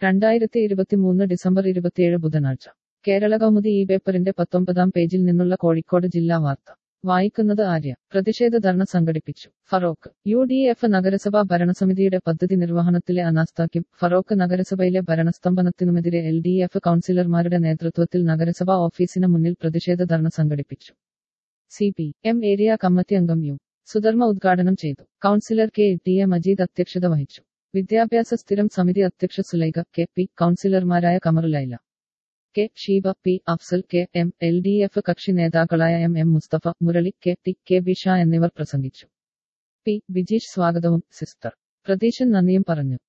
2023 December 27 ബുധനാഴ്ച കേരള കൗമുദി ഈ പേപ്പറിന്റെ 19-ാം പേജിൽ നിന്നുള്ള കോഴിക്കോട് ജില്ലാ വാർത്ത വായിക്കുന്നത് ആര്യ. പ്രതിഷേധ ധർണ സംഘടിപ്പിച്ചു. ഫറോക്ക്. UDF നഗരസഭാ ഭരണസമിതിയുടെ പദ്ധതി നിർവഹണത്തിലെ അനാസ്ഥയ്ക്കും ഫറോക്ക് നഗരസഭയിലെ ഭരണസ്തംഭനത്തിനുമെതിരെ LDF കൗൺസിലർമാരുടെ നേതൃത്വത്തിൽ നഗരസഭാ ഓഫീസിന് മുന്നിൽ പ്രതിഷേധ ധർണ സംഘടിപ്പിച്ചു. CPM ഏരിയ കമ്മിറ്റി അംഗം യു. സുധർമ്മ ഉദ്ഘാടനം ചെയ്തു. കൗൺസിലർ KT മജീദ് അധ്യക്ഷത വഹിച്ചു. വിദ്യാഭ്യാസ സ്ഥിരം സമിതി അധ്യക്ഷ സുലൈഖ KP, കൗൺസിലർമാരായ Kamarulaila K. Sheeba, P. Afsal KM, LDF കക്ഷി നേതാക്കളായ MM Mustafa, Murali KT, KB Shah എന്നിവർ പ്രസംഗിച്ചു. P. ബിജീഷ് സ്വാഗതവും സിസ്റ്റർ പ്രതീശൻ നന്ദിയും പറഞ്ഞു.